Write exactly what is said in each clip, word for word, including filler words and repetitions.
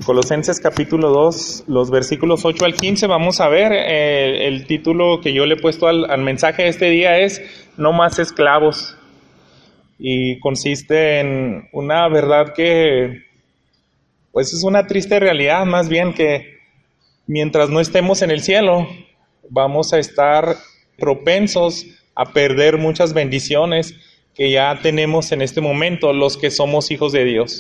Colosenses capítulo dos, los versículos ocho al quince, vamos a ver, eh, el título que yo le he puesto al, al mensaje de este día es No más esclavos, y consiste en una verdad que, pues es una triste realidad, más bien que mientras no estemos en el cielo, vamos a estar propensos a perder muchas bendiciones que ya tenemos en este momento los que somos hijos de Dios.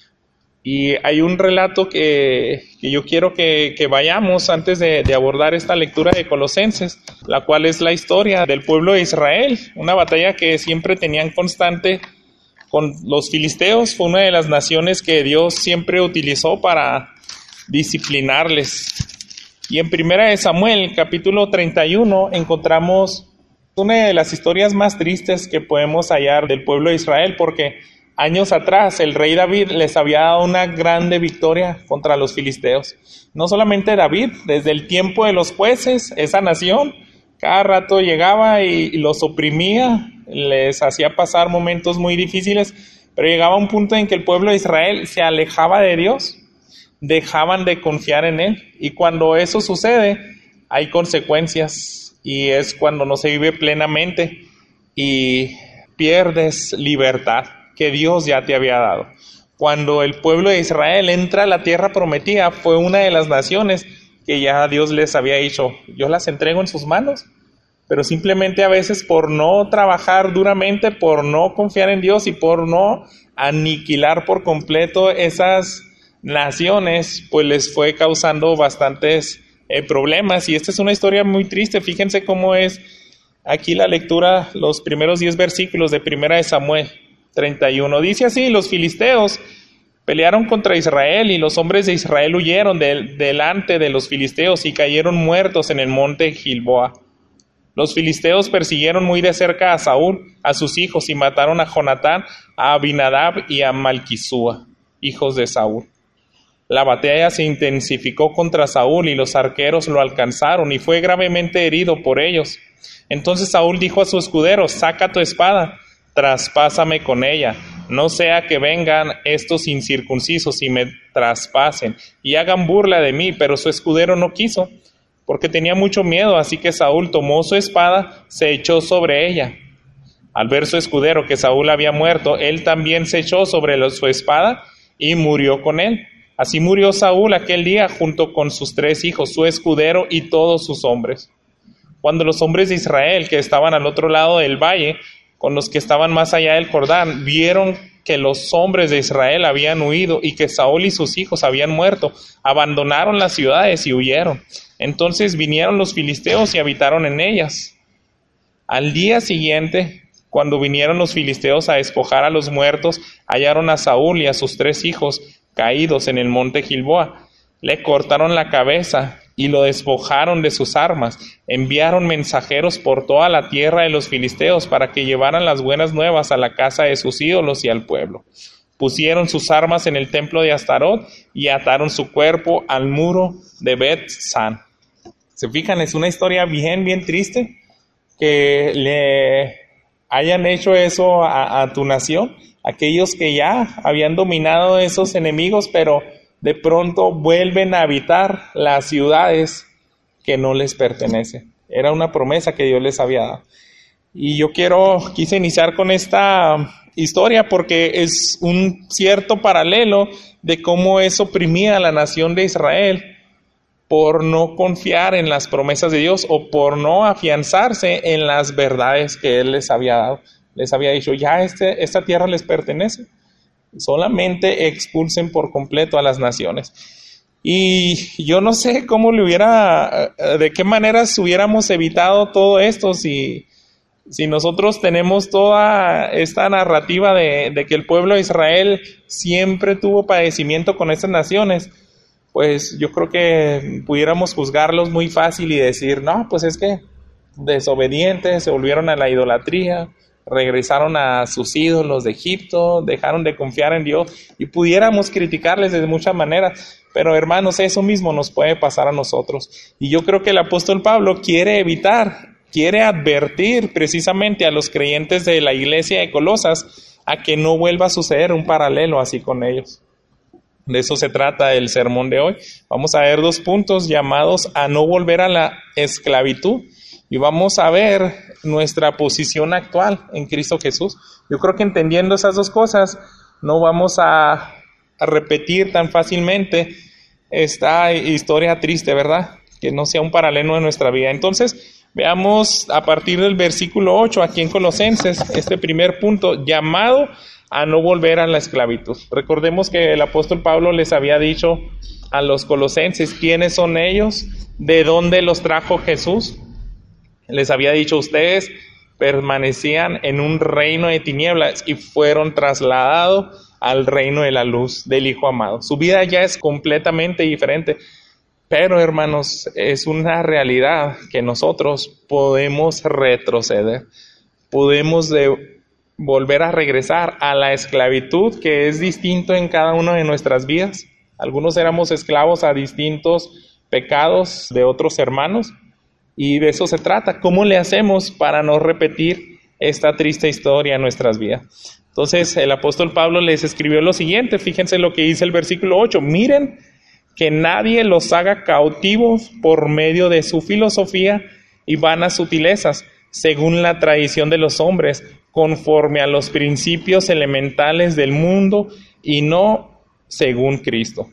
Y hay un relato que, que yo quiero que, que vayamos antes de, de abordar esta lectura de Colosenses, la cual es la historia del pueblo de Israel, una batalla que siempre tenían constante con los filisteos. Fue una de las naciones que Dios siempre utilizó para disciplinarles. Y en Primera de Samuel, capítulo treinta y uno, encontramos una de las historias más tristes que podemos hallar del pueblo de Israel, porque años atrás el rey David les había dado una grande victoria contra los filisteos. No solamente David, desde el tiempo de los jueces, esa nación cada rato llegaba y, y los oprimía, les hacía pasar momentos muy difíciles, pero llegaba un punto en que el pueblo de Israel se alejaba de Dios, dejaban de confiar en Él, y cuando eso sucede hay consecuencias, y es cuando no se vive plenamente y pierdes libertad que Dios ya te había dado. Cuando el pueblo de Israel entra a la tierra prometida, fue una de las naciones que ya Dios les había dicho, yo las entrego en sus manos, pero simplemente a veces por no trabajar duramente, por no confiar en Dios y por no aniquilar por completo esas naciones, pues les fue causando bastantes eh, problemas. Y esta es una historia muy triste. Fíjense cómo es aquí la lectura, los primeros diez versículos de Primera de Samuel treinta y uno. Dice así: los filisteos pelearon contra Israel y los hombres de Israel huyeron de, delante de los filisteos y cayeron muertos en el monte Gilboa. Los filisteos persiguieron muy de cerca a Saúl, a sus hijos, y mataron a Jonatán, a Abinadab y a Malquisúa, hijos de Saúl. La batalla se intensificó contra Saúl y los arqueros lo alcanzaron y fue gravemente herido por ellos. Entonces Saúl dijo a su escudero: saca tu espada, traspásame con ella, no sea que vengan estos incircuncisos y me traspasen y hagan burla de mí. Pero su escudero no quiso, porque tenía mucho miedo, así que Saúl tomó su espada, se echó sobre ella. Al ver su escudero que Saúl había muerto, él también se echó sobre su espada y murió con él. Así murió Saúl aquel día junto con sus tres hijos, su escudero y todos sus hombres. Cuando los hombres de Israel que estaban al otro lado del valle, con los que estaban más allá del Jordán, vieron que los hombres de Israel habían huido y que Saúl y sus hijos habían muerto, abandonaron las ciudades y huyeron. Entonces vinieron los filisteos y habitaron en ellas. Al día siguiente, cuando vinieron los filisteos a despojar a los muertos, hallaron a Saúl y a sus tres hijos caídos en el monte Gilboa. Le cortaron la cabeza y lo despojaron de sus armas. Enviaron mensajeros por toda la tierra de los filisteos para que llevaran las buenas nuevas a la casa de sus ídolos y al pueblo. Pusieron sus armas en el templo de Astarot y ataron su cuerpo al muro de Bet-San. ¿Se fijan? Es una historia bien, bien triste que le hayan hecho eso a, a tu nación. Aquellos que ya habían dominado esos enemigos, pero de pronto vuelven a habitar las ciudades que no les pertenecen. Era una promesa que Dios les había dado. Y yo quiero, quise iniciar con esta historia porque es un cierto paralelo de cómo eso oprimía a la nación de Israel por no confiar en las promesas de Dios o por no afianzarse en las verdades que Él les había dado. Les había dicho, ya este, esta tierra les pertenece. Solamente expulsen por completo a las naciones. Y yo no sé cómo le hubiera, de qué maneras hubiéramos evitado todo esto si, si nosotros tenemos toda esta narrativa de, de que el pueblo de Israel siempre tuvo padecimiento con estas naciones. Pues yo creo que pudiéramos juzgarlos muy fácil y decir, no, pues es que desobedientes, se volvieron a la idolatría, regresaron a sus ídolos de Egipto, dejaron de confiar en Dios, y pudiéramos criticarles de muchas maneras, pero hermanos, eso mismo nos puede pasar a nosotros. Y yo creo que el apóstol Pablo quiere evitar, quiere advertir precisamente a los creyentes de la iglesia de Colosas a que no vuelva a suceder un paralelo así con ellos. De eso se trata el sermón de hoy. Vamos a ver dos puntos llamados a no volver a la esclavitud y vamos a ver nuestra posición actual en Cristo Jesús. Yo creo que entendiendo esas dos cosas no vamos a, a repetir tan fácilmente esta historia triste, ¿verdad? Que no sea un paralelo de nuestra vida. Entonces, veamos a partir del versículo ocho aquí en Colosenses, este primer punto, llamado a no volver a la esclavitud. Recordemos que el apóstol Pablo les había dicho a los colosenses quiénes son ellos, de dónde los trajo Jesús. Les había dicho, ustedes permanecían en un reino de tinieblas y fueron trasladados al reino de la luz del Hijo amado. Su vida ya es completamente diferente, pero hermanos, es una realidad que nosotros podemos retroceder, podemos de volver a regresar a la esclavitud, que es distinto en cada una de nuestras vidas. Algunos éramos esclavos a distintos pecados de otros hermanos, y de eso se trata. ¿Cómo le hacemos para no repetir esta triste historia en nuestras vidas? Entonces el apóstol Pablo les escribió lo siguiente, fíjense lo que dice el versículo ocho, miren que nadie los haga cautivos por medio de su filosofía y vanas sutilezas, según la tradición de los hombres, conforme a los principios elementales del mundo y no según Cristo.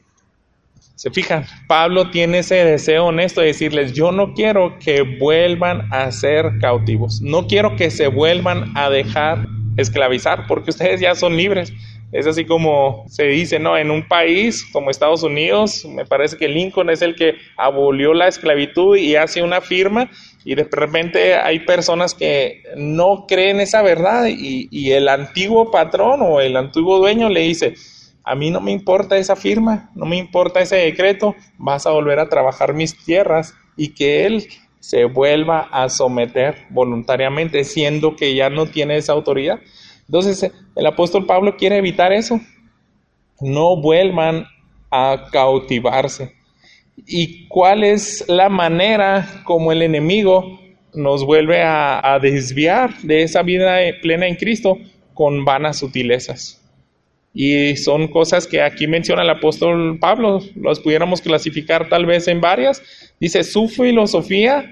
¿Se fijan? Pablo tiene ese deseo honesto de decirles, yo no quiero que vuelvan a ser cautivos, no quiero que se vuelvan a dejar esclavizar, porque ustedes ya son libres. Es así como se dice, ¿no? En un país como Estados Unidos, me parece que Lincoln es el que abolió la esclavitud y hace una firma, y de repente hay personas que no creen esa verdad y, y el antiguo patrón o el antiguo dueño le dice, a mí no me importa esa firma, no me importa ese decreto, vas a volver a trabajar mis tierras, y que él se vuelva a someter voluntariamente, siendo que ya no tiene esa autoridad. Entonces el apóstol Pablo quiere evitar eso, no vuelvan a cautivarse. ¿Y cuál es la manera como el enemigo nos vuelve a, a desviar de esa vida plena en Cristo? Con vanas sutilezas. Y son cosas que aquí menciona el apóstol Pablo, las pudiéramos clasificar tal vez en varias. Dice, su filosofía,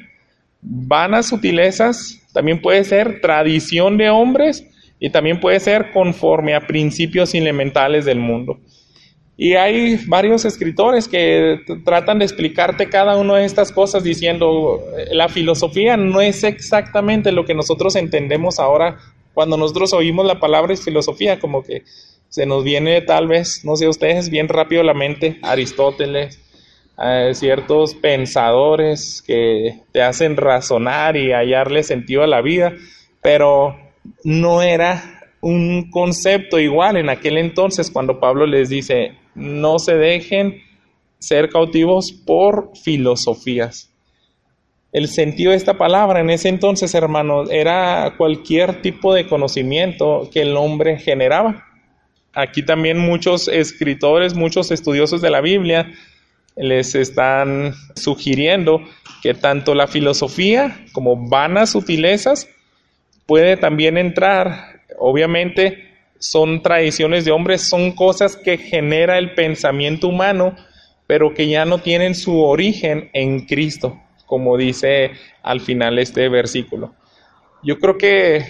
vanas sutilezas, también puede ser tradición de hombres y también puede ser conforme a principios elementales del mundo. Y hay varios escritores que t- tratan de explicarte cada una de estas cosas diciendo, la filosofía no es exactamente lo que nosotros entendemos ahora. Cuando nosotros oímos la palabra filosofía, como que se nos viene tal vez, no sé ustedes, bien rápido a la mente Aristóteles, eh, ciertos pensadores que te hacen razonar y hallarle sentido a la vida, pero no era un concepto igual en aquel entonces cuando Pablo les dice, no se dejen ser cautivos por filosofías. El sentido de esta palabra en ese entonces, hermanos, era cualquier tipo de conocimiento que el hombre generaba. Aquí también muchos escritores, muchos estudiosos de la Biblia les están sugiriendo que tanto la filosofía como vanas sutilezas puede también entrar. Obviamente son tradiciones de hombres, son cosas que genera el pensamiento humano, pero que ya no tienen su origen en Cristo, como dice al final este versículo. Yo creo que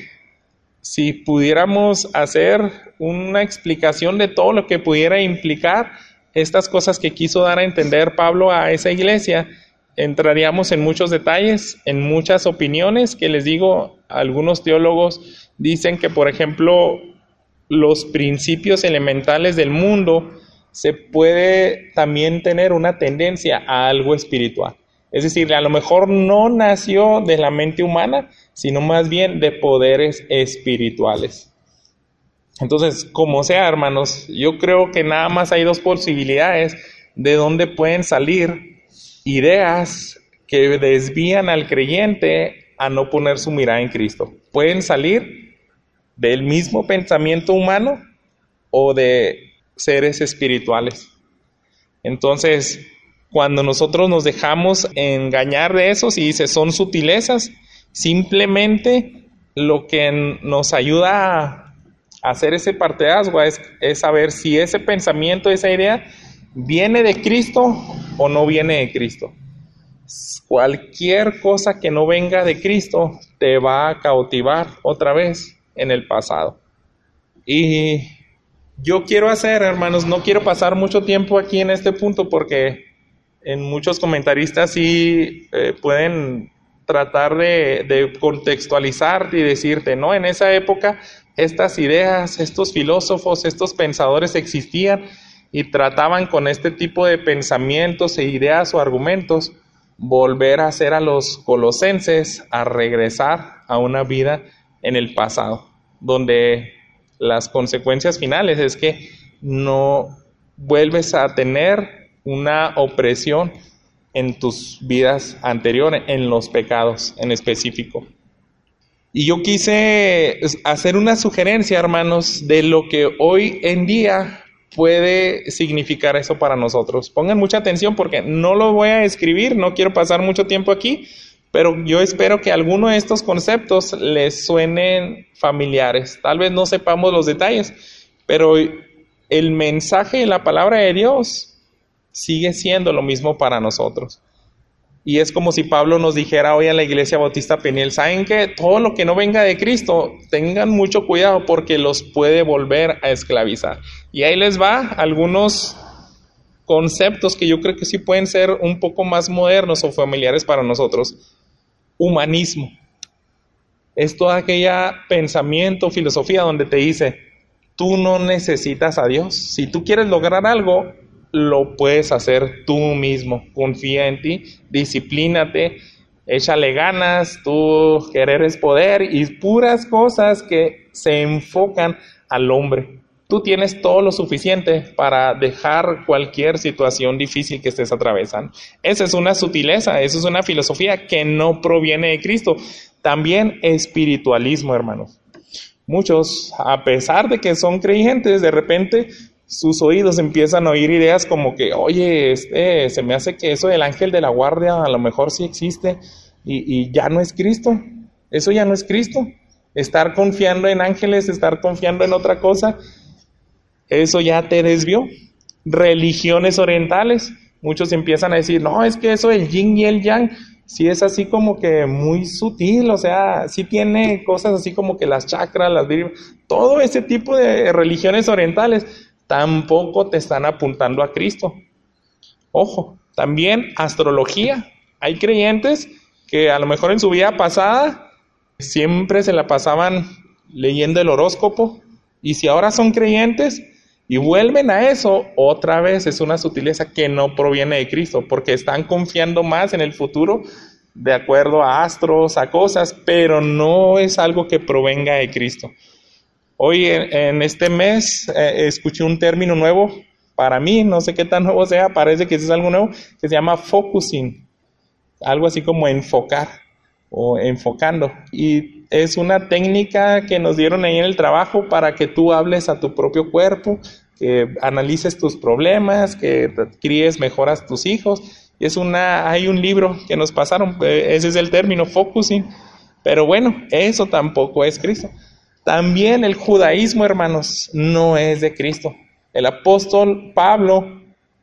si pudiéramos hacer una explicación de todo lo que pudiera implicar estas cosas que quiso dar a entender Pablo a esa iglesia, entraríamos en muchos detalles, en muchas opiniones, que les digo, algunos teólogos dicen que, por ejemplo, los principios elementales del mundo se puede también tener una tendencia a algo espiritual. Es decir, a lo mejor no nació de la mente humana, sino más bien de poderes espirituales. Entonces, como sea, hermanos, yo creo que nada más hay dos posibilidades de dónde pueden salir ideas que desvían al creyente a no poner su mirada en Cristo. Pueden salir del mismo pensamiento humano o de seres espirituales. Entonces, cuando nosotros nos dejamos engañar de eso, si dice son sutilezas, simplemente lo que nos ayuda a, Hacer ese parteaguas es, es saber si ese pensamiento, esa idea, viene de Cristo o no viene de Cristo. Cualquier cosa que no venga de Cristo te va a cautivar otra vez en el pasado. Y yo quiero hacer, hermanos, no quiero pasar mucho tiempo aquí en este punto porque en muchos comentaristas sí eh, pueden tratar de, de contextualizarte y decirte, no, en esa época estas ideas, estos filósofos, estos pensadores existían y trataban con este tipo de pensamientos e ideas o argumentos volver a hacer a los colosenses a regresar a una vida en el pasado, donde las consecuencias finales es que no vuelves a tener una opresión en tus vidas anteriores, en los pecados en específico. Y yo quise hacer una sugerencia, hermanos, de lo que hoy en día puede significar eso para nosotros. Pongan mucha atención porque no lo voy a escribir, no quiero pasar mucho tiempo aquí, pero yo espero que alguno de estos conceptos les suenen familiares. Tal vez no sepamos los detalles, pero el mensaje de la palabra de Dios sigue siendo lo mismo para nosotros. Y es como si Pablo nos dijera hoy a la Iglesia Bautista Peniel, ¿saben qué? Todo lo que no venga de Cristo, tengan mucho cuidado porque los puede volver a esclavizar. Y ahí les va algunos conceptos que yo creo que sí pueden ser un poco más modernos o familiares para nosotros. Humanismo. Es todo aquel pensamiento, filosofía donde te dice, tú no necesitas a Dios. Si tú quieres lograr algo, lo puedes hacer tú mismo. Confía en ti, disciplínate, échale ganas, tú querer es poder y puras cosas que se enfocan al hombre. Tú tienes todo lo suficiente para dejar cualquier situación difícil que estés atravesando. Esa es una sutileza, esa es una filosofía que no proviene de Cristo. También espiritualismo, hermanos. Muchos, a pesar de que son creyentes, de repente sus oídos empiezan a oír ideas como que, oye, este, se me hace que eso del ángel de la guardia a lo mejor sí existe y, y ya no es Cristo. Eso ya no es Cristo. Estar confiando en ángeles, estar confiando en otra cosa, eso ya te desvió. Religiones orientales, muchos empiezan a decir, no, es que eso del yin y el yang, sí es así como que muy sutil, o sea, sí tiene cosas así como que las chakras, las vírgenes, todo ese tipo de religiones orientales tampoco te están apuntando a Cristo. Ojo, también astrología. Hay creyentes que a lo mejor en su vida pasada siempre se la pasaban leyendo el horóscopo y si ahora son creyentes y vuelven a eso, otra vez es una sutileza que no proviene de Cristo porque están confiando más en el futuro de acuerdo a astros, a cosas, pero no es algo que provenga de Cristo. Hoy en, en este mes eh, escuché un término nuevo para mí, no sé qué tan nuevo sea, parece que es algo nuevo, que se llama focusing, algo así como enfocar o enfocando. Y es una técnica que nos dieron ahí en el trabajo para que tú hables a tu propio cuerpo, que analices tus problemas, que críes mejor a tus hijos. Y es una, hay un libro que nos pasaron, ese es el término, focusing. Pero bueno, eso tampoco es Cristo. También el judaísmo, hermanos, no es de Cristo. El apóstol Pablo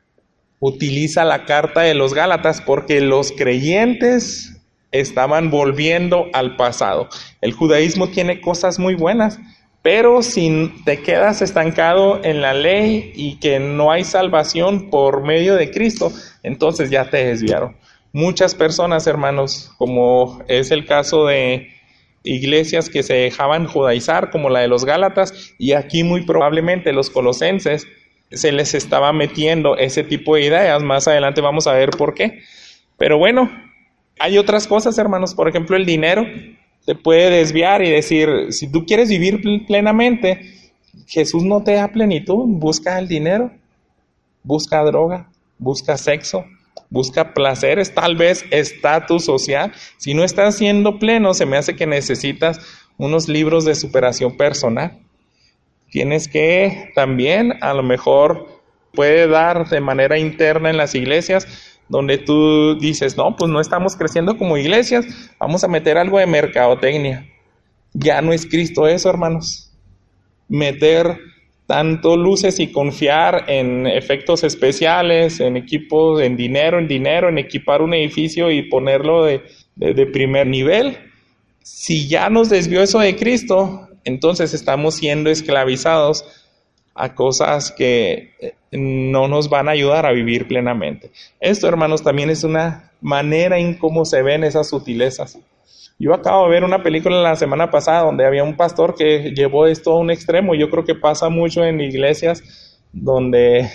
utiliza la carta de los Gálatas porque los creyentes estaban volviendo al pasado. El judaísmo tiene cosas muy buenas, pero si te quedas estancado en la ley y que no hay salvación por medio de Cristo, entonces ya te desviaron. Muchas personas, hermanos, como es el caso de iglesias que se dejaban judaizar, como la de los Gálatas, y aquí muy probablemente los colosenses, se les estaba metiendo ese tipo de ideas. Más adelante vamos a ver por qué. Pero bueno, hay otras cosas, hermanos. Por ejemplo, el dinero te puede desviar y decir, si tú quieres vivir plenamente, Jesús no te da plenitud. Busca el dinero, busca droga, busca sexo, busca placeres, tal vez estatus social. Si no estás siendo pleno, se me hace que necesitas unos libros de superación personal. Tienes que también, a lo mejor, puede dar de manera interna en las iglesias, donde tú dices, no, pues no estamos creciendo como iglesias, vamos a meter algo de mercadotecnia. Ya no es Cristo eso, hermanos. meter tanto luces y confiar en efectos especiales, en equipos, en dinero, en dinero, en equipar un edificio y ponerlo de, de, de primer nivel. Si ya nos desvió eso de Cristo, entonces estamos siendo esclavizados a cosas que no nos van a ayudar a vivir plenamente. Esto, hermanos, también es una manera en cómo se ven esas sutilezas. Yo acabo de ver una película la semana pasada donde había un pastor que llevó esto a un extremo. Yo creo que pasa mucho en iglesias donde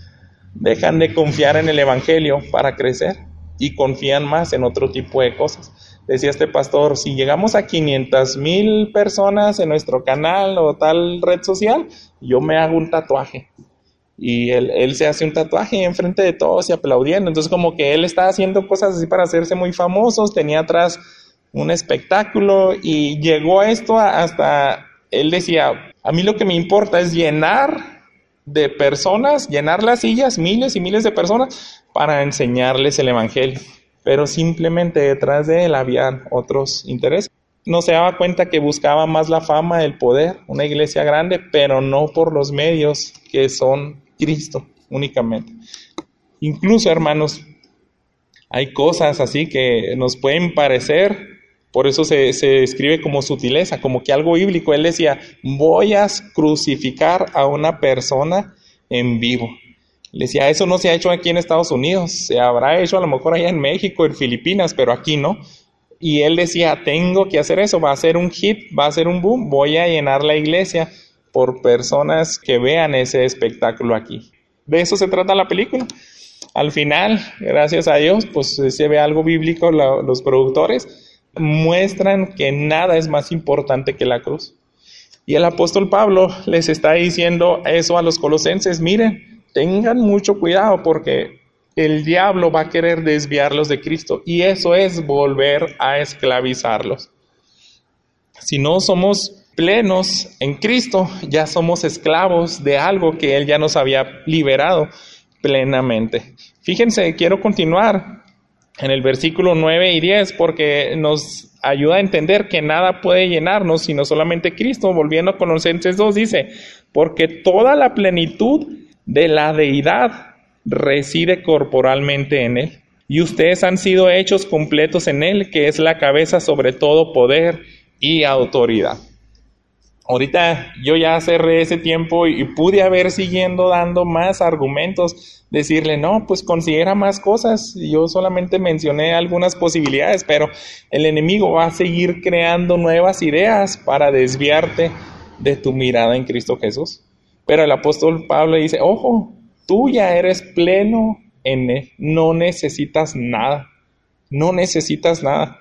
dejan de confiar en el evangelio para crecer y confían más en otro tipo de cosas. Decía este pastor, si llegamos a quinientas mil personas en nuestro canal o tal red social, yo me hago un tatuaje. Y él, él se hace un tatuaje enfrente de todos y aplaudiendo. Entonces como que él estaba haciendo cosas así para hacerse muy famosos, tenía atrás un espectáculo y llegó a esto hasta, él decía, a mí lo que me importa es llenar de personas, llenar las sillas, miles y miles de personas, para enseñarles el evangelio. Pero simplemente detrás de él había otros intereses. No se daba cuenta que buscaba más la fama, el poder, una iglesia grande, pero no por los medios que son Cristo únicamente. Incluso, hermanos, hay cosas así que nos pueden parecer, por eso se, se describe como sutileza, como que algo bíblico. Él decía, voy a crucificar a una persona en vivo. Le decía, eso no se ha hecho aquí en Estados Unidos, se habrá hecho a lo mejor allá en México, en Filipinas, pero aquí no. Y él decía, tengo que hacer eso, va a ser un hit, va a ser un boom, voy a llenar la iglesia por personas que vean ese espectáculo aquí. De eso se trata la película. Al final, gracias a Dios, pues se ve algo bíblico. La, los productores muestran que nada es más importante que la cruz. Y el apóstol Pablo les está diciendo eso a los colosenses, miren, tengan mucho cuidado porque el diablo va a querer desviarlos de Cristo y eso es volver a esclavizarlos. Si no somos plenos en Cristo, ya somos esclavos de algo que Él ya nos había liberado plenamente. Fíjense, quiero continuar en el versículo nueve y diez porque nos ayuda a entender que nada puede llenarnos sino solamente Cristo. Volviendo a Colosenses dos dice, porque toda la plenitud de la deidad reside corporalmente en Él, y ustedes han sido hechos completos en Él, que es la cabeza sobre todo poder y autoridad. Ahorita yo ya cerré ese tiempo y pude haber siguiendo dando más argumentos, decirle, no, pues considera más cosas. Yo solamente mencioné algunas posibilidades, pero el enemigo va a seguir creando nuevas ideas para desviarte de tu mirada en Cristo Jesús. Pero el apóstol Pablo dice, ojo, tú ya eres pleno en Él, no necesitas nada, no necesitas nada.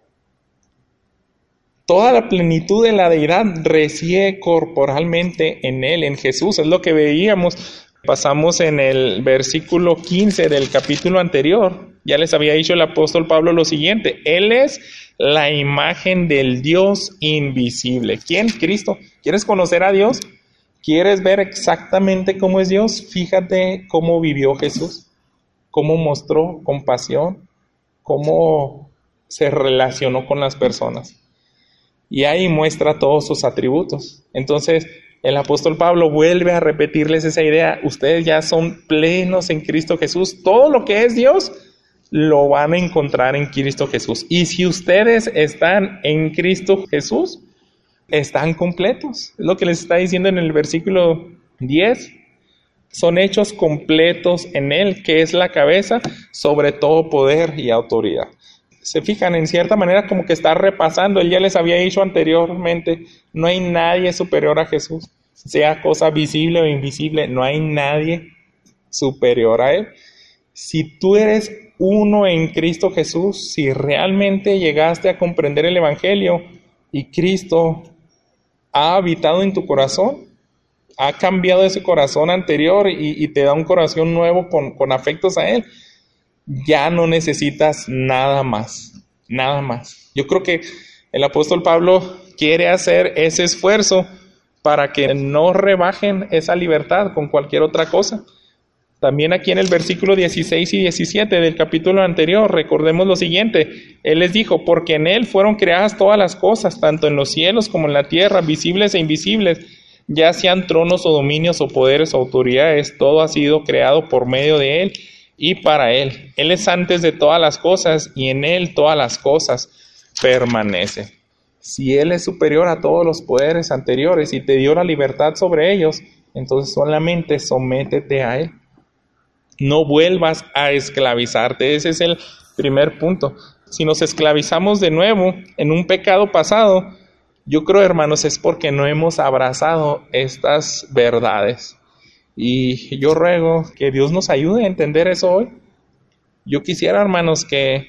Toda la plenitud de la deidad reside corporalmente en Él, en Jesús. Es lo que veíamos. Pasamos en el versículo quince del capítulo anterior. Ya les había dicho el apóstol Pablo lo siguiente. Él es la imagen del Dios invisible. ¿Quién? Cristo. ¿Quieres conocer a Dios? ¿Quieres ver exactamente cómo es Dios? Fíjate cómo vivió Jesús. Cómo mostró compasión. Cómo se relacionó con las personas. Y ahí muestra todos sus atributos. Entonces, el apóstol Pablo vuelve a repetirles esa idea. Ustedes ya son plenos en Cristo Jesús. Todo lo que es Dios, lo van a encontrar en Cristo Jesús. Y si ustedes están en Cristo Jesús, están completos. Es lo que les está diciendo en el versículo diez. Son hechos completos en Él, que es la cabeza sobre todo poder y autoridad. Se fijan, en cierta manera como que está repasando. Él ya les había dicho anteriormente, no hay nadie superior a Jesús. Sea cosa visible o invisible, no hay nadie superior a Él. Si tú eres uno en Cristo Jesús, si realmente llegaste a comprender el Evangelio y Cristo ha habitado en tu corazón, ha cambiado ese corazón anterior y, y te da un corazón nuevo con, con afectos a Él, ya no necesitas nada más, nada más. Yo creo que el apóstol Pablo quiere hacer ese esfuerzo para que no rebajen esa libertad con cualquier otra cosa. También aquí en el versículo dieciséis y diecisiete del capítulo anterior, recordemos lo siguiente. Él les dijo, porque en Él fueron creadas todas las cosas, tanto en los cielos como en la tierra, visibles e invisibles, Ya sean tronos o dominios o poderes o autoridades, todo ha sido creado por medio de Él y para Él. Él es antes de todas las cosas y en Él todas las cosas permanecen. Si Él es superior a todos los poderes anteriores y te dio la libertad sobre ellos, entonces solamente sométete a Él. No vuelvas a esclavizarte. Ese es el primer punto. Si nos esclavizamos de nuevo en un pecado pasado, yo creo, hermanos, es porque no hemos abrazado estas verdades. Y yo ruego que Dios nos ayude a entender eso hoy. Yo quisiera, hermanos, que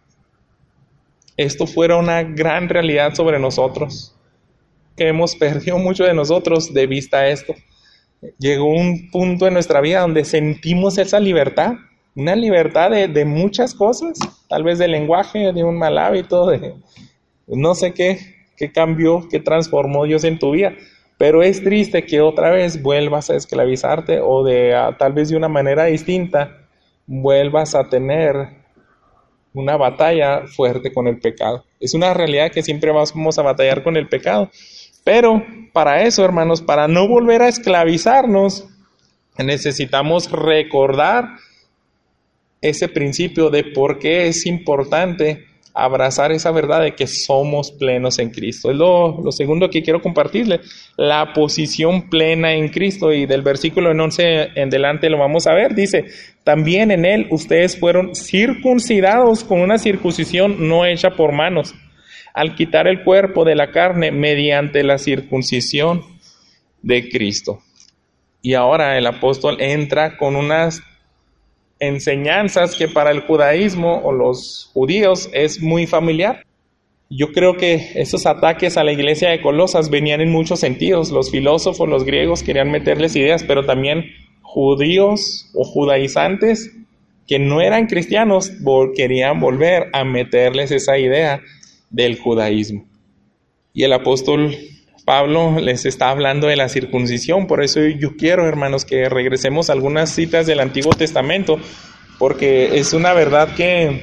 esto fuera una gran realidad sobre nosotros, que hemos perdido mucho de nosotros de vista esto. Llegó un punto en nuestra vida donde sentimos esa libertad, una libertad de, de muchas cosas, tal vez del lenguaje, de un mal hábito, de no sé qué, qué cambió, qué transformó Dios en tu vida. Pero es triste que otra vez vuelvas a esclavizarte o de a, tal vez de una manera distinta vuelvas a tener una batalla fuerte con el pecado. Es una realidad que siempre vamos a batallar con el pecado. Pero para eso, hermanos, para no volver a esclavizarnos, necesitamos recordar ese principio de por qué es importante abrazar esa verdad de que somos plenos en Cristo. Es lo, lo segundo que quiero compartirle, la posición plena en Cristo, y del versículo en once en delante lo vamos a ver. Dice, también en Él ustedes fueron circuncidados con una circuncisión no hecha por manos, al quitar el cuerpo de la carne mediante la circuncisión de Cristo. Y ahora el apóstol entra con unas enseñanzas que para el judaísmo o los judíos es muy familiar. Yo creo que esos ataques a la iglesia de Colosas venían en muchos sentidos. Los filósofos, los griegos querían meterles ideas, pero también judíos o judaizantes que no eran cristianos querían volver a meterles esa idea del judaísmo. Y el apóstol Pablo les está hablando de la circuncisión. Por eso yo quiero, hermanos, que regresemos a algunas citas del Antiguo Testamento, porque es una verdad que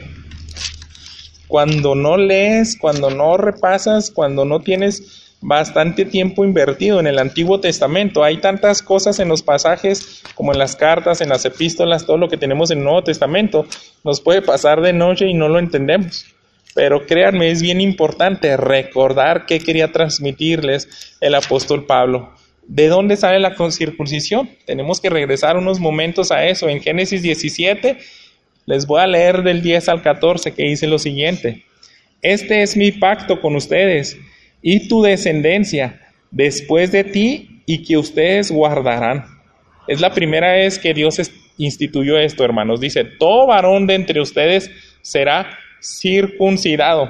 cuando no lees, cuando no repasas, cuando no tienes bastante tiempo invertido en el Antiguo Testamento, hay tantas cosas en los pasajes, como en las cartas, en las epístolas, todo lo que tenemos en el Nuevo Testamento, nos puede pasar de noche y no lo entendemos. Pero créanme, es bien importante recordar qué quería transmitirles el apóstol Pablo. ¿De dónde sale la circuncisión? Tenemos que regresar unos momentos a eso. En Génesis diecisiete, les voy a leer del diez al catorce, que dice lo siguiente. Este es mi pacto con ustedes y tu descendencia después de ti, y que ustedes guardarán. Es la primera vez que Dios instituyó esto, hermanos. Dice, todo varón de entre ustedes será circuncidado.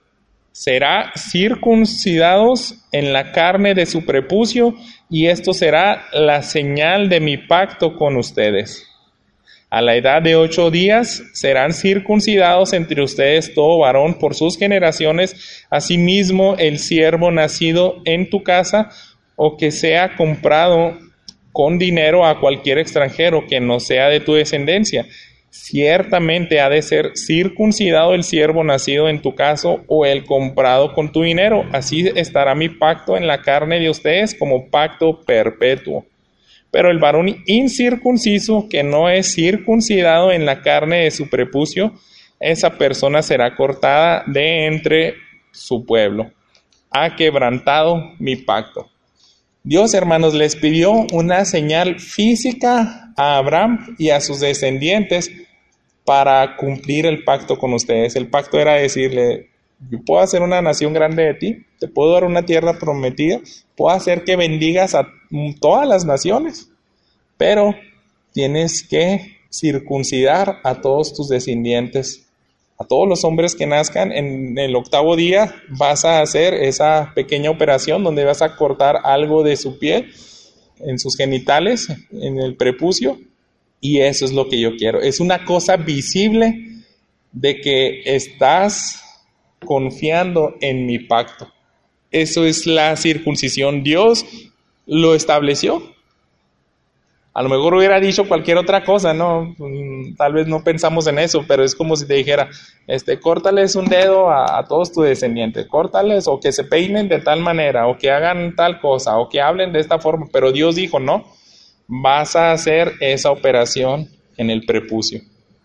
Será circuncidados en la carne de su prepucio, y esto será la señal de mi pacto con ustedes. A la edad de ocho días serán circuncidados entre ustedes todo varón por sus generaciones, asimismo el siervo nacido en tu casa o que sea comprado con dinero a cualquier extranjero que no sea de tu descendencia. Ciertamente ha de ser circuncidado el siervo nacido en tu casa o el comprado con tu dinero. Así estará mi pacto en la carne de ustedes como pacto perpetuo. Pero el varón incircunciso que no es circuncidado en la carne de su prepucio, esa persona será cortada de entre su pueblo. Ha quebrantado mi pacto. Dios, hermanos, les pidió una señal física a Abraham y a sus descendientes para cumplir el pacto con ustedes. El pacto era decirle, yo puedo hacer una nación grande de ti, te puedo dar una tierra prometida, puedo hacer que bendigas a todas las naciones, pero tienes que circuncidar a todos tus descendientes. A todos los hombres que nazcan, en el octavo día vas a hacer esa pequeña operación donde vas a cortar algo de su piel, en sus genitales, en el prepucio, y eso es lo que yo quiero. Es una cosa visible de que estás confiando en mi pacto. Eso es la circuncisión. Dios lo estableció. A lo mejor hubiera dicho cualquier otra cosa, ¿no? Tal vez no pensamos en eso, pero es como si te dijera, este, córtales un dedo a, a todos tus descendientes, córtales, o que se peinen de tal manera, o que hagan tal cosa, o que hablen de esta forma. Pero Dios dijo, no, vas a hacer esa operación en el prepucio.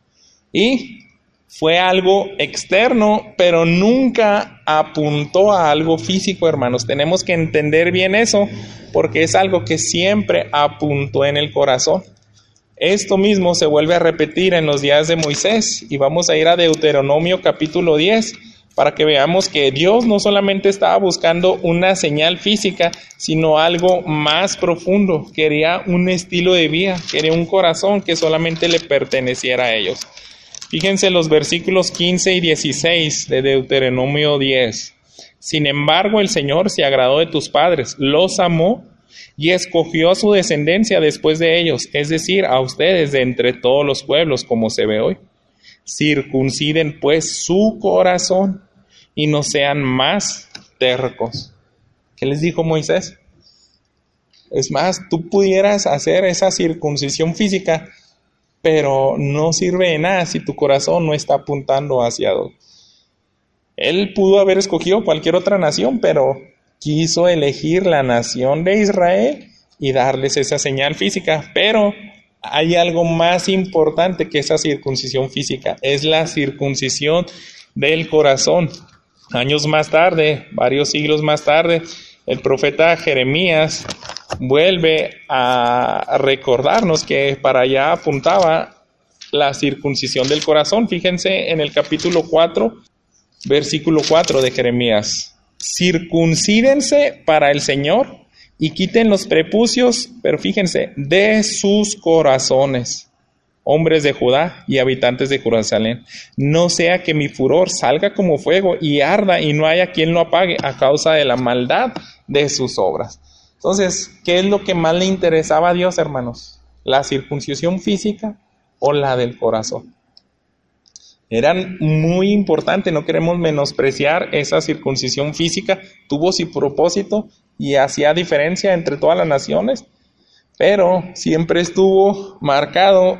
Y fue algo externo, pero nunca apuntó a algo físico, hermanos. Tenemos que entender bien eso, porque es algo que siempre apuntó en el corazón. Esto mismo se vuelve a repetir en los días de Moisés, y vamos a ir a Deuteronomio capítulo diez, para que veamos que Dios no solamente estaba buscando una señal física, sino algo más profundo. Quería un estilo de vida, quería un corazón que solamente le perteneciera a ellos. Fíjense los versículos quince y dieciséis de Deuteronomio diez. Sin embargo, el Señor se agradó de tus padres, los amó y escogió a su descendencia después de ellos, es decir, a ustedes de entre todos los pueblos, como se ve hoy. Circunciden pues su corazón y no sean más tercos. ¿Qué les dijo Moisés? Es más, tú pudieras hacer esa circuncisión física, pero no sirve de nada si tu corazón no está apuntando hacia Dios. Él pudo haber escogido cualquier otra nación, pero quiso elegir la nación de Israel y darles esa señal física. Pero hay algo más importante que esa circuncisión física, es la circuncisión del corazón. Años más tarde, varios siglos más tarde, el profeta Jeremías vuelve a recordarnos que para allá apuntaba la circuncisión del corazón. Fíjense en el capítulo cuatro, versículo cuatro de Jeremías. Circuncídense para el Señor y quiten los prepucios, pero fíjense, de sus corazones, hombres de Judá y habitantes de Jerusalén. No sea que mi furor salga como fuego y arda y no haya quien lo apague a causa de la maldad de sus obras. Entonces, ¿qué es lo que más le interesaba a Dios, hermanos? ¿La circuncisión física o la del corazón? Eran muy importantes, no queremos menospreciar esa circuncisión física, tuvo su propósito y hacía diferencia entre todas las naciones, pero siempre estuvo marcado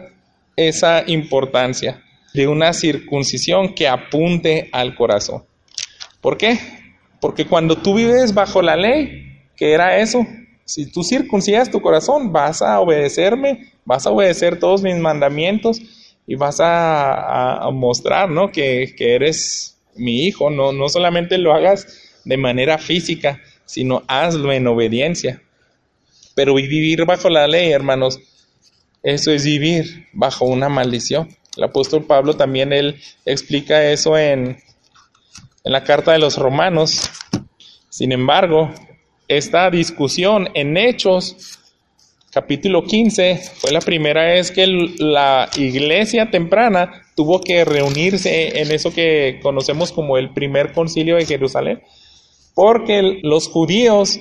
esa importancia de una circuncisión que apunte al corazón. ¿Por qué? Porque cuando tú vives bajo la ley, ¿qué era eso? Si tú circuncidas tu corazón, vas a obedecerme, vas a obedecer todos mis mandamientos y vas a, a mostrar, ¿no? que, que eres mi hijo. No, no solamente lo hagas de manera física, sino hazlo en obediencia. Pero vivir bajo la ley, hermanos, eso es vivir bajo una maldición. El apóstol Pablo también él explica eso en, en la carta de los Romanos. Sin embargo, esta discusión en Hechos, capítulo quince, fue la primera vez que el, la iglesia temprana tuvo que reunirse en eso que conocemos como el primer concilio de Jerusalén, porque los judíos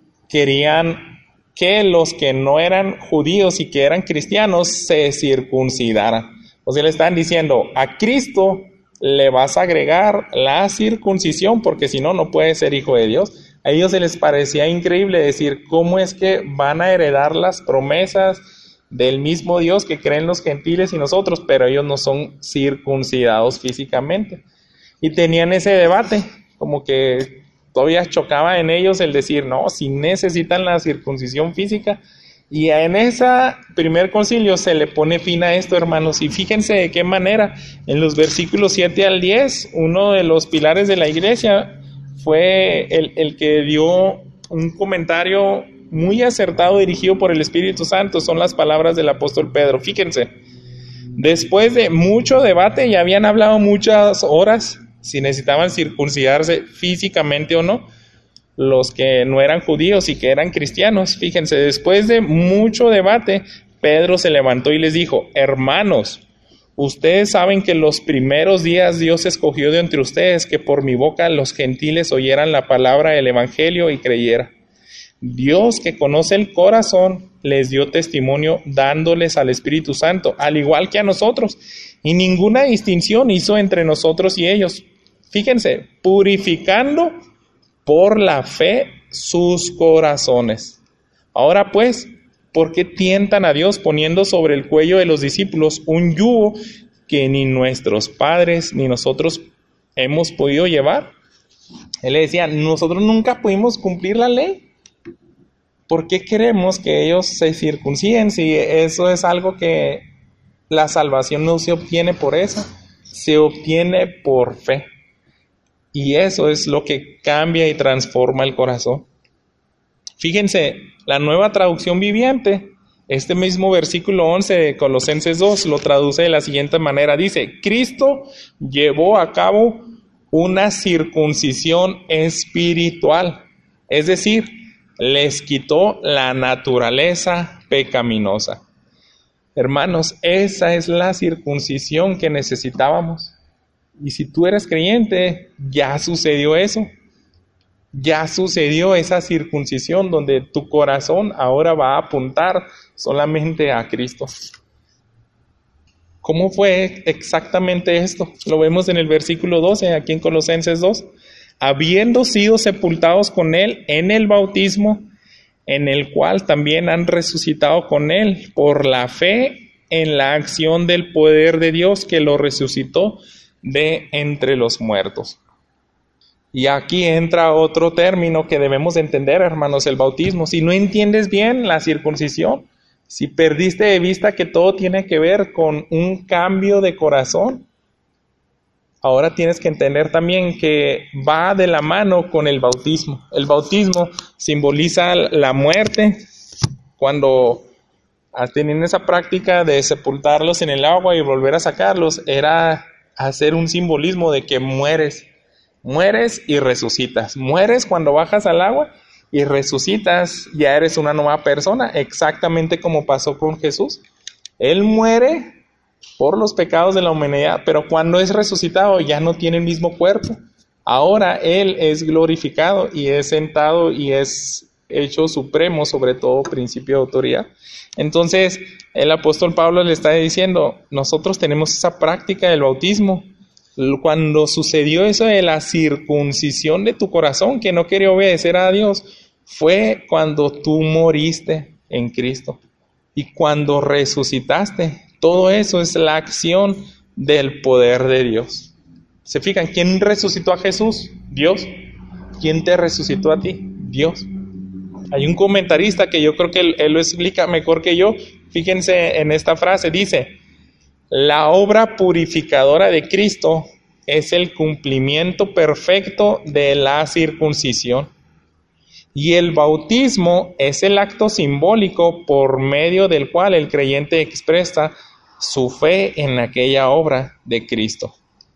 querían que los que no eran judíos y que eran cristianos se circuncidaran. O sea, le están diciendo, a Cristo le vas a agregar la circuncisión, porque si no, no puede ser hijo de Dios. A ellos se les parecía increíble decir, ¿cómo es que van a heredar las promesas del mismo Dios que creen los gentiles y nosotros? Pero ellos no son circuncidados físicamente. Y tenían ese debate, como que todavía chocaba en ellos el decir, no, si necesitan la circuncisión física. Y en ese primer concilio se le pone fin a esto, hermanos. Y fíjense de qué manera, en los versículos siete al diez, uno de los pilares de la iglesia fue el, el que dio un comentario muy acertado dirigido por el Espíritu Santo. Son las palabras del apóstol Pedro. Fíjense, después de mucho debate, ya habían hablado muchas horas si necesitaban circuncidarse físicamente o no, los que no eran judíos y que eran cristianos. Fíjense, después de mucho debate, Pedro se levantó y les dijo, hermanos, ustedes saben que los primeros días Dios escogió de entre ustedes que por mi boca los gentiles oyeran la palabra del evangelio y creyeran. Dios, que conoce el corazón, les dio testimonio dándoles al Espíritu Santo, al igual que a nosotros, y ninguna distinción hizo entre nosotros y ellos. Fíjense, purificando por la fe sus corazones. Ahora pues, ¿Por qué tientan a Dios poniendo sobre el cuello de los discípulos un yugo que ni nuestros padres ni nosotros hemos podido llevar? Él le decía, nosotros nunca pudimos cumplir la ley. ¿Por qué queremos que ellos se circunciden si eso es algo que la salvación no se obtiene por eso? Se obtiene por fe. Y eso es lo que cambia y transforma el corazón. Fíjense, la Nueva Traducción Viviente, este mismo versículo once de Colosenses dos, lo traduce de la siguiente manera. Dice, Cristo llevó a cabo una circuncisión espiritual. Es decir, les quitó la naturaleza pecaminosa. Hermanos, esa es la circuncisión que necesitábamos. Y si tú eres creyente, ya sucedió eso. Ya sucedió esa circuncisión donde tu corazón ahora va a apuntar solamente a Cristo. ¿Cómo fue exactamente esto? Lo vemos en el versículo doce, aquí en Colosenses dos. Habiendo sido sepultados con Él en el bautismo, en el cual también han resucitado con Él por la fe en la acción del poder de Dios que lo resucitó de entre los muertos. Y aquí entra otro término que debemos entender, hermanos, el bautismo. Si no entiendes bien la circuncisión, si perdiste de vista que todo tiene que ver con un cambio de corazón, ahora tienes que entender también que va de la mano con el bautismo. El bautismo simboliza la muerte. Cuando tenían esa práctica de sepultarlos en el agua y volver a sacarlos, era hacer un simbolismo de que mueres. Mueres y resucitas. Mueres cuando bajas al agua y resucitas, ya eres una nueva persona, exactamente como pasó con Jesús. Él muere por los pecados de la humanidad, pero cuando es resucitado ya no tiene el mismo cuerpo. Ahora Él es glorificado y es sentado y es hecho supremo sobre todo principio de autoridad. Entonces el apóstol Pablo le está diciendo, nosotros tenemos esa práctica del bautismo. Cuando sucedió eso de la circuncisión de tu corazón, que no quería obedecer a Dios, fue cuando tú moriste en Cristo. Y cuando resucitaste, todo eso es la acción del poder de Dios. ¿Se fijan? ¿Quién resucitó a Jesús? Dios. ¿Quién te resucitó a ti? Dios. Hay un comentarista que yo creo que él, él lo explica mejor que yo. Fíjense en esta frase, dice, la obra purificadora de Cristo es el cumplimiento perfecto de la circuncisión. Y el bautismo es el acto simbólico por medio del cual el creyente expresa su fe en aquella obra de Cristo.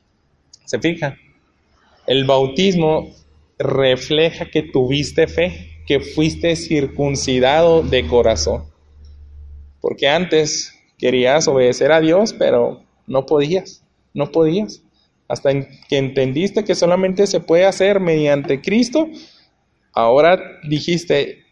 ¿Se fijan? El bautismo refleja que tuviste fe, que fuiste circuncidado de corazón. Porque antes querías obedecer a Dios, pero no podías, no podías. Hasta que entendiste que solamente se puede hacer mediante Cristo, ahora dijiste,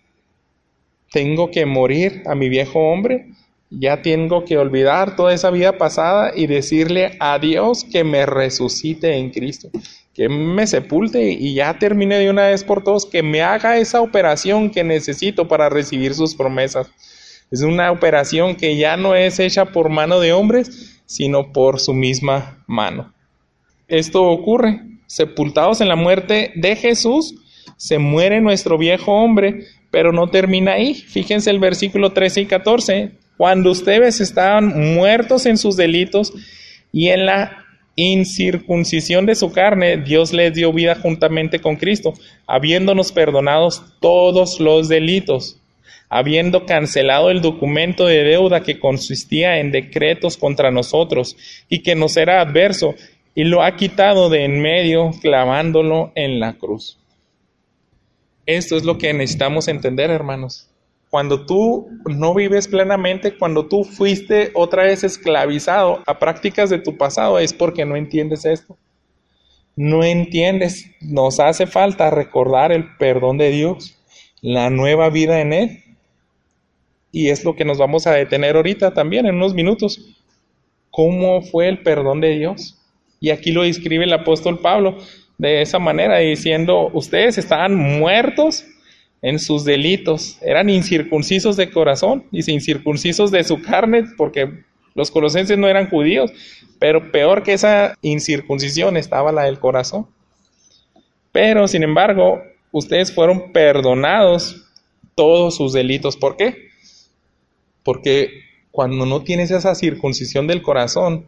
tengo que morir a mi viejo hombre, ya tengo que olvidar toda esa vida pasada y decirle a Dios que me resucite en Cristo, que me sepulte y ya termine de una vez por todas, que me haga esa operación que necesito para recibir sus promesas. Es una operación que ya no es hecha por mano de hombres, sino por su misma mano. Esto ocurre, sepultados en la muerte de Jesús, se muere nuestro viejo hombre, pero no termina ahí. Fíjense el versículo trece y catorce. Cuando ustedes estaban muertos en sus delitos y en la incircuncisión de su carne, Dios les dio vida juntamente con Cristo, habiéndonos perdonados todos los delitos, habiendo cancelado el documento de deuda que consistía en decretos contra nosotros y que nos era adverso, y lo ha quitado de en medio, clavándolo en la cruz. Esto es lo que necesitamos entender, hermanos. Cuando tú no vives plenamente, cuando tú fuiste otra vez esclavizado a prácticas de tu pasado, es porque no entiendes esto. No entiendes. Nos hace falta recordar el perdón de Dios, la nueva vida en Él. Y es lo que nos vamos a detener ahorita también en unos minutos. ¿Cómo fue el perdón de Dios? Y aquí lo describe el apóstol Pablo de esa manera, diciendo, ustedes estaban muertos en sus delitos. Eran incircuncisos de corazón y incircuncisos de su carne, porque los colosenses no eran judíos, pero peor que esa incircuncisión estaba la del corazón. Pero, sin embargo, ustedes fueron perdonados todos sus delitos. ¿Por qué? Porque cuando no tienes esa circuncisión del corazón,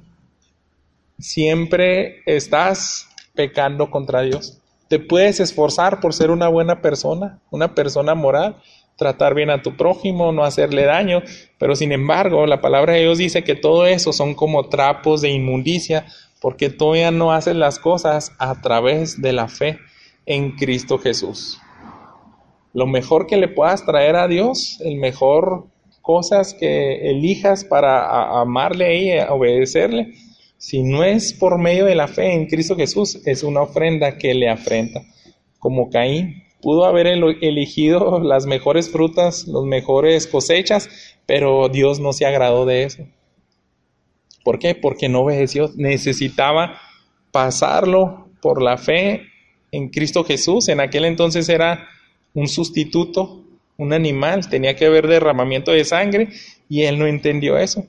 siempre estás pecando contra Dios. Te puedes esforzar por ser una buena persona, una persona moral, tratar bien a tu prójimo, no hacerle daño, pero sin embargo, la palabra de Dios dice que todo eso son como trapos de inmundicia, porque todavía no haces las cosas a través de la fe en Cristo Jesús. Lo mejor que le puedas traer a Dios, el mejor cosas que elijas para a- amarle y a obedecerle, si no es por medio de la fe en Cristo Jesús, es una ofrenda que le afrenta. Como Caín, pudo haber el- elegido las mejores frutas, las mejores cosechas, pero Dios no se agradó de eso. ¿Por qué? Porque no obedeció. Necesitaba pasarlo por la fe en Cristo Jesús. En aquel entonces era un sustituto, un animal, tenía que haber derramamiento de sangre, y él no entendió eso.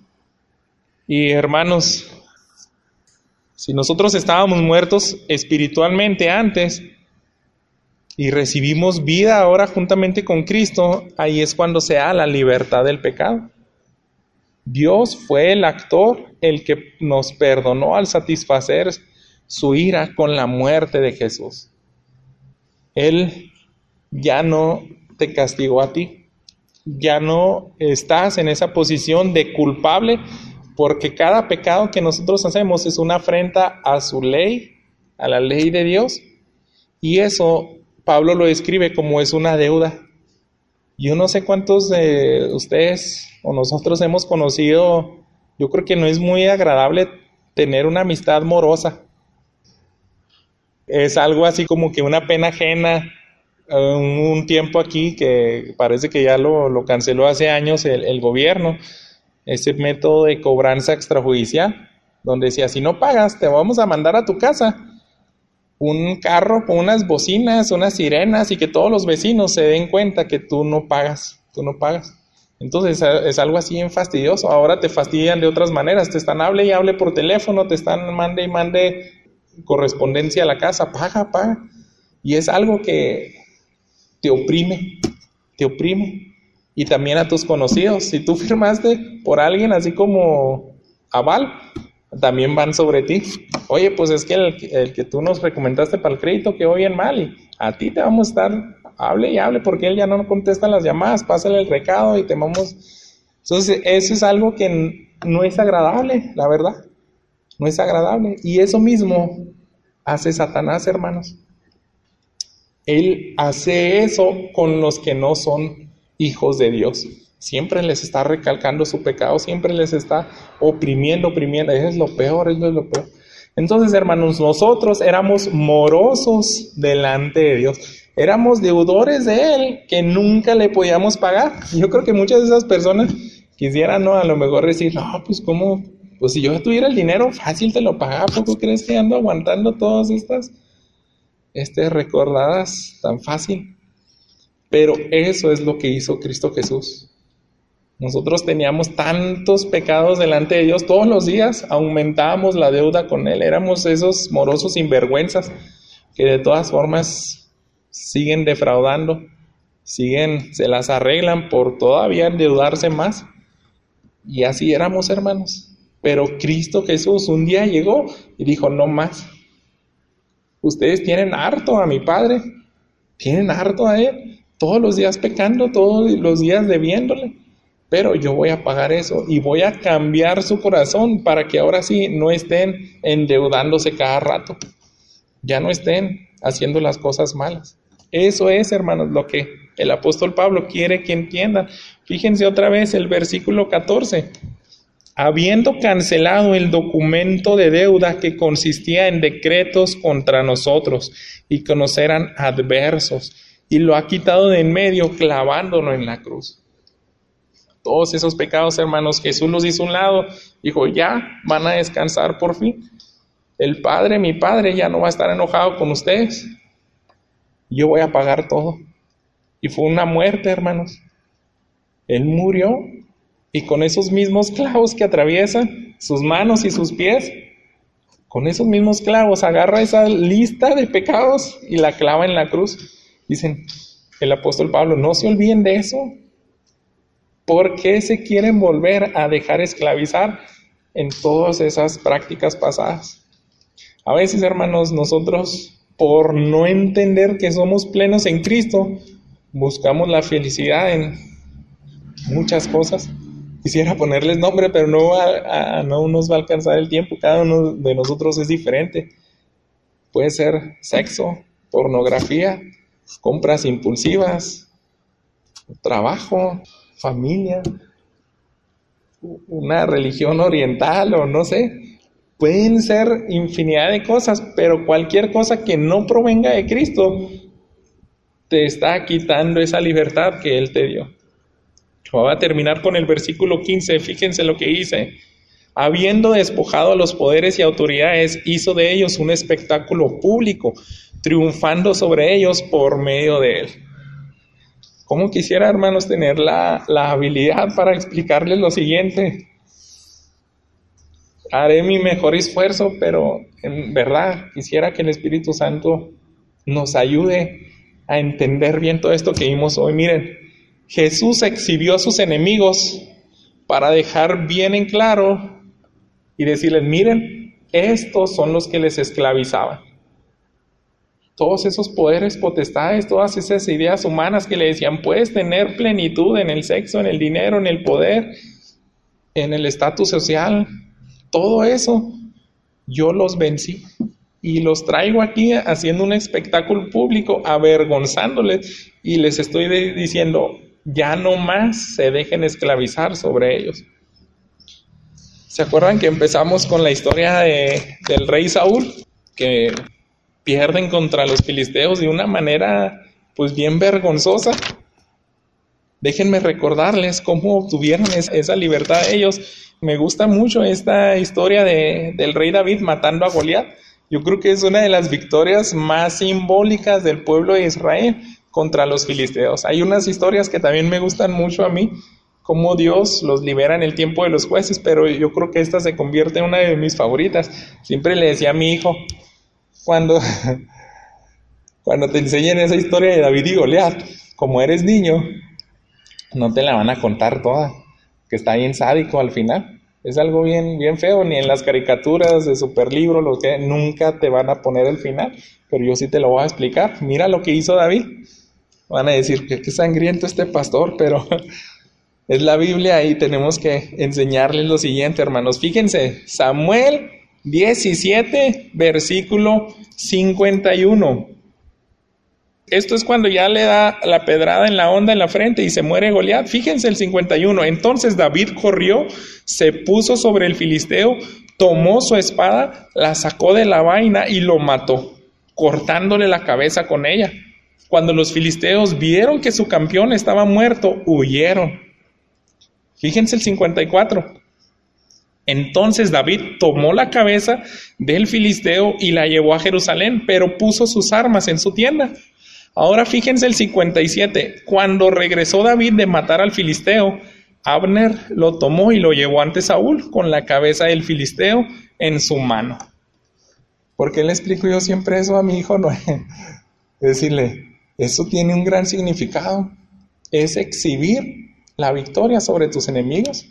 Y hermanos, si nosotros estábamos muertos espiritualmente antes y recibimos vida ahora juntamente con Cristo, ahí es cuando se da la libertad del pecado. Dios fue el actor, el que nos perdonó al satisfacer su ira con la muerte de Jesús. Él ya no te castigó a ti, ya no estás en esa posición de culpable, porque cada pecado que nosotros hacemos es una afrenta a su ley, a la ley de Dios, y eso Pablo lo describe como es una deuda. Yo no sé cuántos de ustedes o nosotros hemos conocido, yo creo que no es muy agradable tener una amistad morosa. Es algo así como que una pena ajena. Un tiempo aquí que parece que ya lo, lo canceló hace años el, el gobierno, ese método de cobranza extrajudicial, donde decía, si no pagas, te vamos a mandar a tu casa un carro con unas bocinas, unas sirenas, y que todos los vecinos se den cuenta que tú no pagas, tú no pagas. Entonces es algo así bien fastidioso. Ahora te fastidian de otras maneras, te están hable y hable por teléfono, te están mande y mande correspondencia a la casa, paga, paga. Y es algo que te oprime, te oprime. Y también a tus conocidos. Si tú firmaste por alguien así como aval, también van sobre ti. Oye, pues es que el, el que tú nos recomendaste para el crédito quedó bien mal, y a ti te vamos a estar, hable y hable, porque él ya no contesta las llamadas, pásale el recado y te vamos. Entonces, eso es algo que no es agradable, la verdad. No es agradable. Y eso mismo hace Satanás, hermanos. Él hace eso con los que no son hijos de Dios. Siempre les está recalcando su pecado, siempre les está oprimiendo, oprimiendo. Eso es lo peor, eso es lo peor. Entonces, hermanos, nosotros éramos morosos delante de Dios. Éramos deudores de Él que nunca le podíamos pagar. Yo creo que muchas de esas personas quisieran, ¿no? A lo mejor decir, no, pues cómo, pues si yo tuviera el dinero, fácil te lo pagaba. ¿Por qué crees que ando aguantando todas estas Este, recordadas tan fácil? Pero eso es lo que hizo Cristo Jesús. Nosotros teníamos tantos pecados delante de Dios, todos los días aumentábamos la deuda con Él. Éramos esos morosos sinvergüenzas que de todas formas siguen defraudando, siguen, se las arreglan por todavía endeudarse más. Y así éramos, hermanos. Pero Cristo Jesús un día llegó y dijo, no más. Ustedes tienen harto a mi Padre, tienen harto a Él, todos los días pecando, todos los días debiéndole, pero yo voy a pagar eso y voy a cambiar su corazón para que ahora sí no estén endeudándose cada rato, ya no estén haciendo las cosas malas. Eso es, hermanos, lo que el apóstol Pablo quiere que entiendan. Fíjense otra vez el versículo catorce. Habiendo cancelado el documento de deuda que consistía en decretos contra nosotros y que nos eran adversos, y lo ha quitado de en medio clavándolo en la cruz. Todos esos pecados, hermanos, Jesús los hizo a un lado, dijo, ya van a descansar por fin. El Padre, mi Padre, ya no va a estar enojado con ustedes. Yo voy a pagar todo. Y fue una muerte, hermanos. Él murió y con esos mismos clavos que atraviesan sus manos y sus pies, con esos mismos clavos agarra esa lista de pecados y la clava en la cruz. Dicen el apóstol Pablo, no se olviden de eso. ¿Por qué se quieren volver a dejar esclavizar en todas esas prácticas pasadas? A veces, hermanos, nosotros, por no entender que somos plenos en Cristo, buscamos la felicidad en muchas cosas. Quisiera ponerles nombre, pero no, va a, no nos va a alcanzar el tiempo. Cada uno de nosotros es diferente. Puede ser sexo, pornografía, compras impulsivas, trabajo, familia, una religión oriental o no sé. Pueden ser infinidad de cosas, pero cualquier cosa que no provenga de Cristo te está quitando esa libertad que Él te dio. Voy a terminar con el versículo quince, fíjense lo que dice. Habiendo despojado a los poderes y autoridades, hizo de ellos un espectáculo público, triunfando sobre ellos por medio de Él. ¿Cómo quisiera, hermanos, tener la, la habilidad para explicarles lo siguiente? Haré mi mejor esfuerzo, pero en verdad quisiera que el Espíritu Santo nos ayude a entender bien todo esto que vimos hoy. Miren, Jesús exhibió a sus enemigos para dejar bien en claro y decirles, miren, estos son los que les esclavizaban. Todos esos poderes, potestades, todas esas ideas humanas que le decían, puedes tener plenitud en el sexo, en el dinero, en el poder, en el estatus social, todo eso, yo los vencí. Y los traigo aquí haciendo un espectáculo público, avergonzándoles, y les estoy de- diciendo, ya no más se dejen esclavizar sobre ellos. ¿Se acuerdan que empezamos con la historia de, del rey Saúl? Que pierden contra los filisteos de una manera pues bien vergonzosa. Déjenme recordarles cómo obtuvieron es, esa libertad ellos. Me gusta mucho esta historia de, del rey David matando a Goliat. Yo creo que es una de las victorias más simbólicas del pueblo de Israel contra los filisteos. Hay unas historias que también me gustan mucho a mí, cómo Dios los libera en el tiempo de los jueces, pero yo creo que esta se convierte en una de mis favoritas. Siempre le decía a mi hijo, cuando, cuando te enseñen esa historia de David y Goliat, como eres niño, no te la van a contar toda, que está bien sádico al final. Es algo bien, bien feo, ni en las caricaturas de Superlibro, lo que nunca te van a poner el final, pero yo sí te lo voy a explicar. Mira lo que hizo David. Van a decir que qué sangriento este pastor, pero es la Biblia y tenemos que enseñarles lo siguiente, hermanos. Fíjense, Samuel diecisiete, versículo cincuenta y uno. Esto es cuando ya le da la pedrada en la honda en la frente y se muere Goliat. Fíjense el cincuenta y uno. Entonces David corrió, se puso sobre el filisteo, tomó su espada, la sacó de la vaina y lo mató, cortándole la cabeza con ella. Cuando los filisteos vieron que su campeón estaba muerto, huyeron. Fíjense el cincuenta y cuatro. Entonces David tomó la cabeza del filisteo y la llevó a Jerusalén, pero puso sus armas en su tienda. Ahora fíjense el cincuenta y siete. Cuando regresó David de matar al filisteo, Abner lo tomó y lo llevó ante Saúl con la cabeza del filisteo en su mano. ¿Por qué le explico yo siempre eso a mi hijo Noé? Decirle, eso tiene un gran significado. Es exhibir la victoria sobre tus enemigos.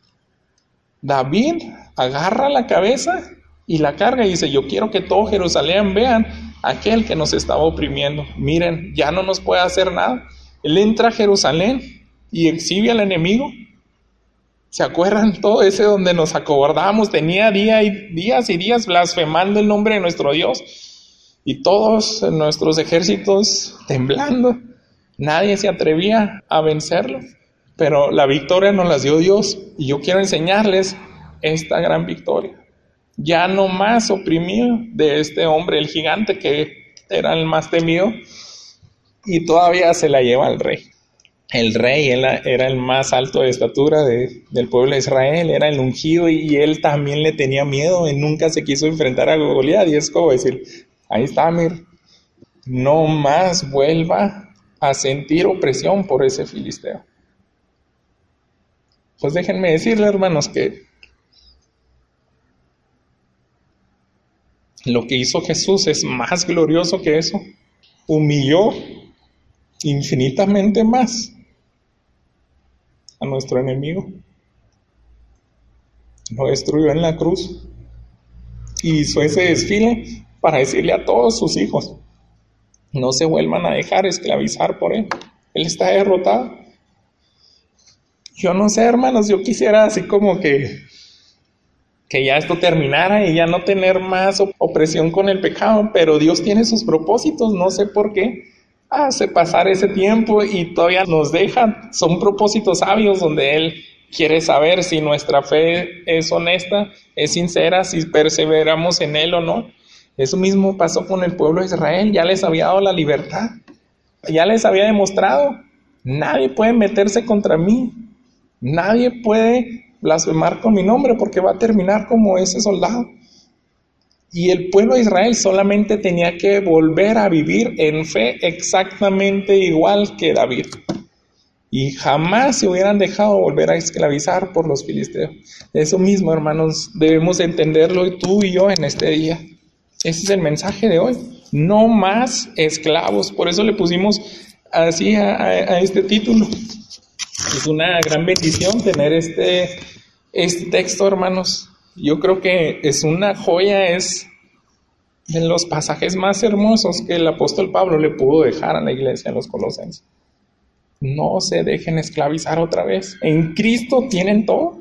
David agarra la cabeza y la carga y dice, yo quiero que todo Jerusalén vean aquel que nos estaba oprimiendo. Miren, ya no nos puede hacer nada. Él entra a Jerusalén y exhibe al enemigo. ¿Se acuerdan todo ese donde nos acobardamos? Tenía día y, días y días blasfemando el nombre de nuestro Dios. Y todos nuestros ejércitos temblando. Nadie se atrevía a vencerlo. Pero la victoria nos la dio Dios. Y yo quiero enseñarles esta gran victoria. Ya no más oprimido de este hombre, el gigante que era el más temido. Y todavía se la lleva al rey. El rey él era el más alto de estatura de, del pueblo de Israel, era el ungido y, y él también le tenía miedo, él nunca se quiso enfrentar a Goliat y es como decir, ahí está, mir, no más vuelva a sentir opresión por ese filisteo. Pues déjenme decirles, hermanos, que lo que hizo Jesús es más glorioso que eso. Humilló infinitamente más a nuestro enemigo. Lo destruyó en la cruz y hizo ese desfile para decirle a todos sus hijos: no se vuelvan a dejar esclavizar por él. Él está derrotado. Yo no sé, hermanos, yo quisiera así como que que ya esto terminara y ya no tener más opresión con el pecado, pero Dios tiene sus propósitos, no sé por qué hace pasar ese tiempo y todavía nos deja. Son propósitos sabios donde Él quiere saber si nuestra fe es honesta, es sincera, si perseveramos en Él o no. Eso mismo pasó con el pueblo de Israel, ya les había dado la libertad, ya les había demostrado: nadie puede meterse contra mí, nadie puede blasfemar con mi nombre, porque va a terminar como ese soldado. Y el pueblo de Israel solamente tenía que volver a vivir en fe exactamente igual que David, y jamás se hubieran dejado volver a esclavizar por los filisteos. Eso mismo, hermanos, debemos entenderlo tú y yo en este día. Ese es el mensaje de hoy: no más esclavos. Por eso le pusimos así a, a, a este título. Es una gran bendición tener este, este texto, hermanos. Yo creo que es una joya, es de los pasajes más hermosos que el apóstol Pablo le pudo dejar a la iglesia en los Colosenses. No se dejen esclavizar otra vez. En Cristo tienen todo.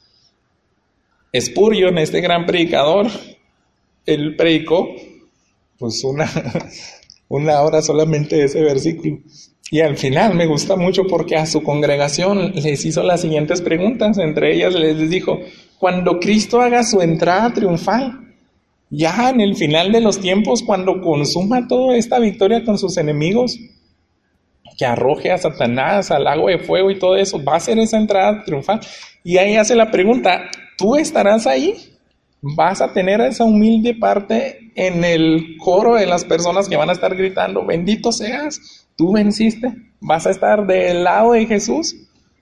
Spurgeon, este gran predicador, él predicó pues una, una hora solamente de ese versículo. Y al final me gusta mucho porque a su congregación les hizo las siguientes preguntas. Entre ellas les dijo: cuando Cristo haga su entrada triunfal, ya en el final de los tiempos, cuando consuma toda esta victoria con sus enemigos, que arroje a Satanás al lago de fuego y todo eso, va a ser esa entrada triunfal. Y ahí hace la pregunta: ¿tú estarás ahí? ¿Vas a tener esa humilde parte en el coro de las personas que van a estar gritando: bendito seas, tú venciste? ¿Vas a estar del lado de Jesús?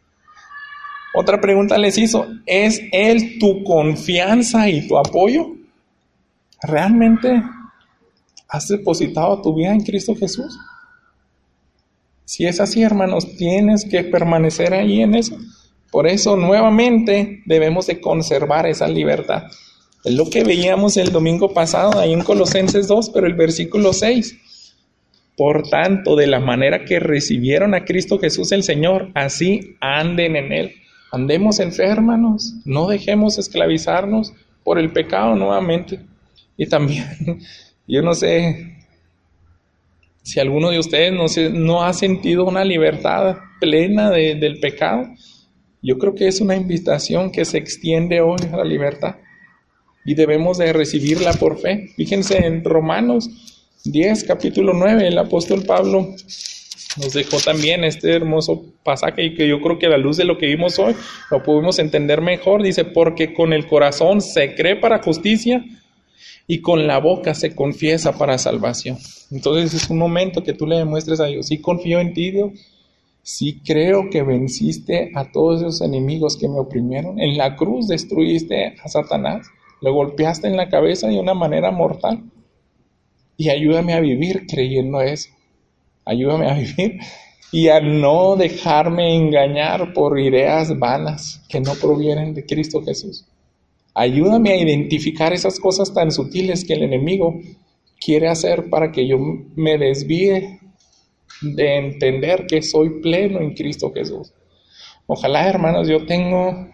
Otra pregunta les hizo: ¿es Él tu confianza y tu apoyo? ¿Realmente has depositado tu vida en Cristo Jesús? Si es así, hermanos, tienes que permanecer ahí en eso. Por eso, nuevamente, debemos de conservar esa libertad. Es lo que veíamos el domingo pasado ahí en Colosenses dos, pero el versículo seis. Por tanto, de la manera que recibieron a Cristo Jesús el Señor, así anden en Él. Andemos en fe, hermanos. No dejemos esclavizarnos por el pecado nuevamente. Y también, yo no sé si alguno de ustedes no, se, no ha sentido una libertad plena de, del pecado. Yo creo que es una invitación que se extiende hoy a la libertad. Y debemos de recibirla por fe. Fíjense en Romanos diez, capítulo nueve, el apóstol Pablo nos dejó también este hermoso pasaje, y que yo creo que a la luz de lo que vimos hoy lo podemos entender mejor. Dice: porque con el corazón se cree para justicia y con la boca se confiesa para salvación. Entonces es un momento que tú le demuestres a Dios: sí confío en ti, Dios, sí creo que venciste a todos esos enemigos que me oprimieron. En la cruz destruiste a Satanás, lo golpeaste en la cabeza de una manera mortal, y ayúdame a vivir creyendo eso. Ayúdame a vivir y a no dejarme engañar por ideas vanas que no provienen de Cristo Jesús. Ayúdame a identificar esas cosas tan sutiles que el enemigo quiere hacer para que yo me desvíe de entender que soy pleno en Cristo Jesús. Ojalá, hermanos, yo tengo,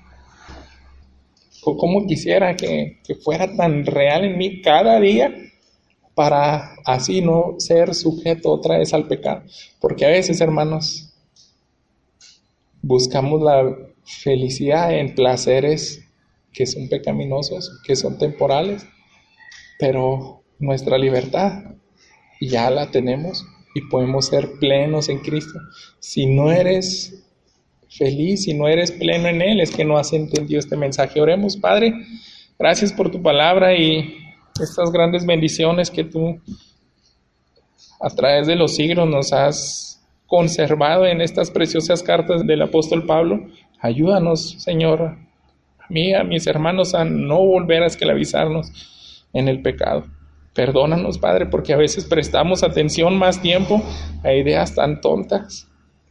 como quisiera que, que fuera tan real en mí cada día, para así no ser sujeto otra vez al pecado. Porque a veces, hermanos, buscamos la felicidad en placeres que son pecaminosos, que son temporales, pero nuestra libertad ya la tenemos y podemos ser plenos en Cristo. Si no eres feliz, si no eres pleno en Él, es que no has entendido este mensaje. Oremos. Padre, gracias por tu palabra y estas grandes bendiciones que tú a través de los siglos nos has conservado en estas preciosas cartas del apóstol Pablo. Ayúdanos, Señor, a mí, a mis hermanos, a no volver a esclavizarnos en el pecado. Perdónanos, Padre, porque a veces prestamos atención más tiempo a ideas tan tontas,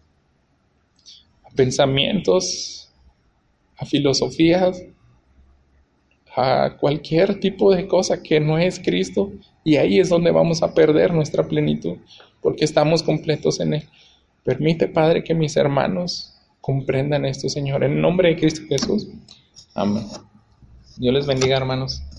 a pensamientos, a filosofías, a cualquier tipo de cosa que no es Cristo, y ahí es donde vamos a perder nuestra plenitud, porque estamos completos en Él. Permite, Padre, que mis hermanos comprendan esto, Señor, en nombre de Cristo Jesús. Amén. Dios les bendiga, hermanos.